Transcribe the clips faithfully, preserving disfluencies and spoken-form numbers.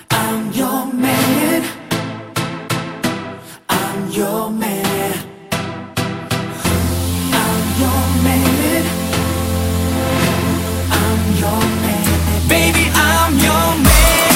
I'm your man. I'm your man. I'm your man. I'm your man. Baby, I'm your man.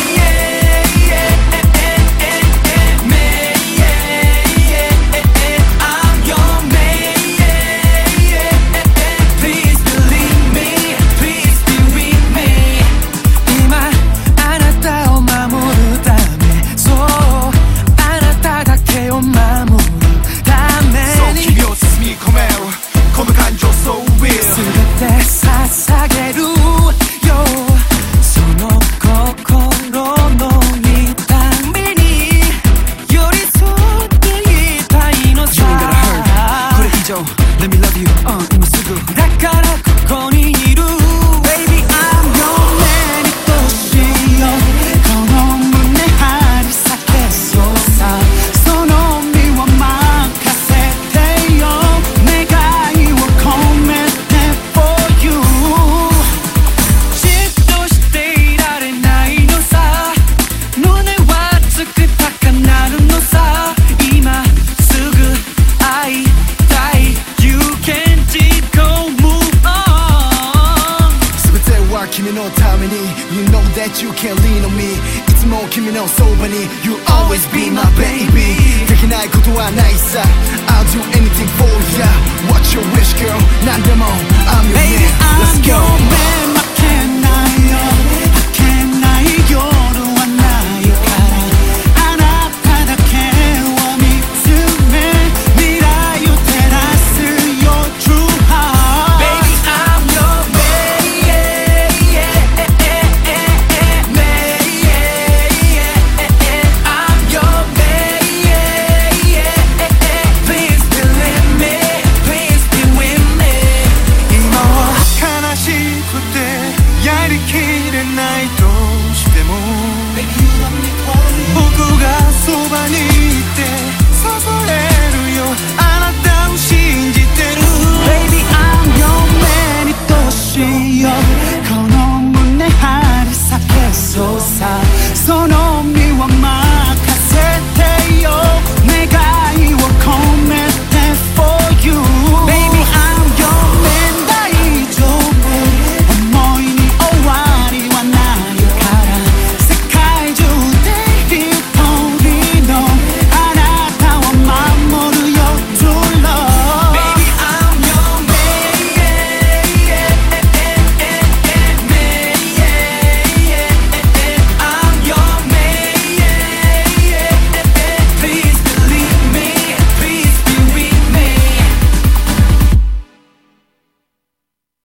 Let me love you, uh,今すぐだからここにいる Baby, I'm your man 愛しいよこの胸張り裂けそうさその身は任せてよ願いを込めて For you じっとしていられないのさ胸は熱く高鳴るのさ今すぐ会いたい君のために You know that you can lean on me いつも君のそばに You always be my baby できないことはないさ I'll do anything for ya What's your wish girl 何でも I'm your Baby, man Let's I'm go your man 負けないよ負けない夜はないからあなただけを見つめ未来を照らす Your true heart Baby, I'm your manやりきれないとしても僕がそばにいて支えるよ